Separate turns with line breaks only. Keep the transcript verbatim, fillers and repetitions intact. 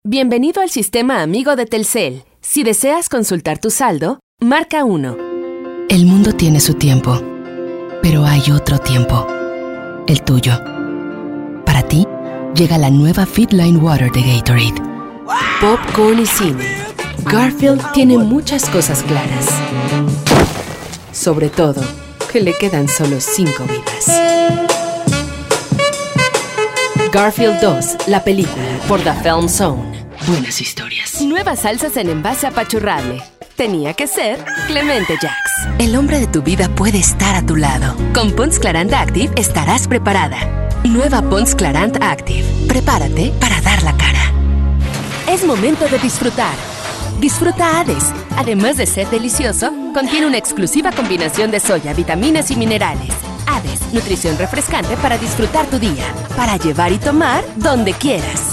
Bienvenido al sistema amigo de Telcel. Si deseas consultar tu saldo, marca uno.
El mundo tiene su tiempo, pero hay otro tiempo, el tuyo. Para ti, llega la nueva Fitline Water de Gatorade.
Popcorn y cine. Garfield tiene muchas cosas claras. Sobre todo, que le quedan solo cinco vidas. Garfield dos, la película, por The Film Zone.
Buenas historias.
Nuevas salsas en envase apachurrable. Tenía que ser Clemente Jax.
El hombre de tu vida puede estar a tu lado. Con Pond's Clarant Active estarás preparada. Nueva Pond's Clarant Active. Prepárate para dar la cara.
Es momento de disfrutar. Disfruta Hades. Además de ser delicioso, contiene una exclusiva combinación de soya, vitaminas y minerales. Hades, nutrición refrescante para disfrutar tu día. Para llevar y tomar donde quieras.